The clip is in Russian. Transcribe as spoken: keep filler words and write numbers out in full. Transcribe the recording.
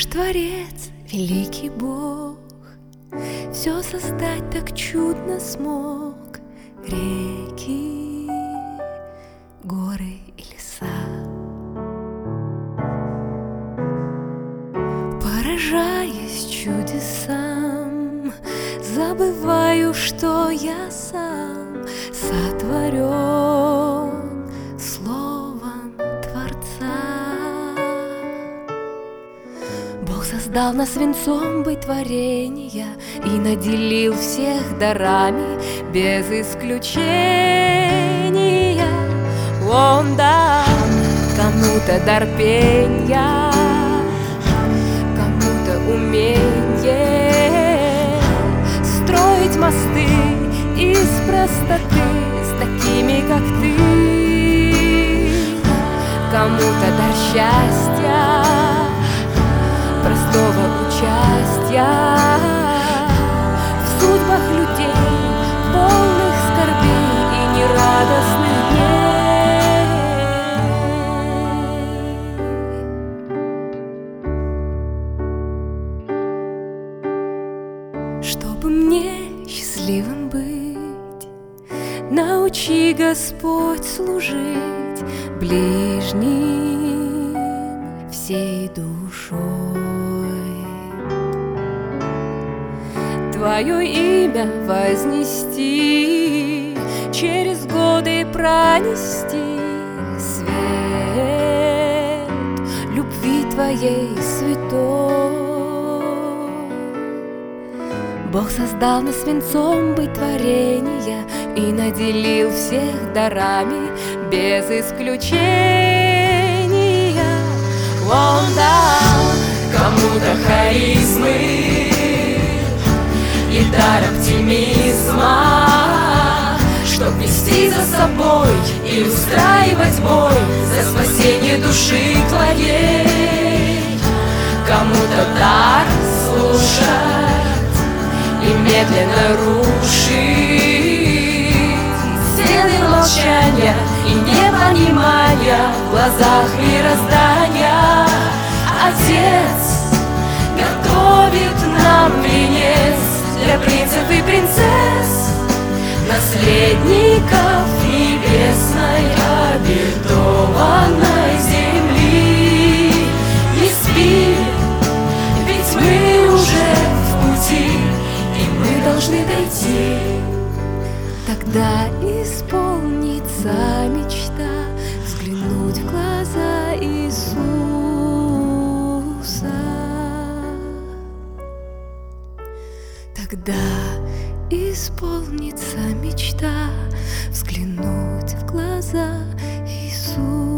Творец, великий Бог, все создать так чудно смог. Реки, горы и леса. Поражаясь чудесам, забываю, что я сам сотворен словом Творца. Бог создал нас венцом быть творения и наделил всех дарами без исключения. Он дал кому-то дар пения, кому-то умение строить мосты из простоты с такими, как ты. Кому-то дар счастья, простого участия в судьбах людей, полных скорбей и нерадостных дней. Чтобы мне счастливым быть, научи, Господь, служить ближним всей душой. Твое имя вознести, через годы пронести свет любви Твоей святой. Бог создал нас венцом быть творения и наделил всех дарами без исключения. Он дал кому-то харизмы и дар оптимизма, чтоб вести за собой и устраивать бой за спасение души твоей. Кому-то дар слушать и медленно рушить стены молчания и непонимания в глазах мироздания. Отец готовит нам венец для принцев и принцесс, наследников небесной обетованной земли. Не спи, ведь мы уже в пути, и мы должны дойти. Тогда исполнится мечта взглянуть в глаза Иисуса. Тогда исполнится мечта взглянуть в глаза Иисуса.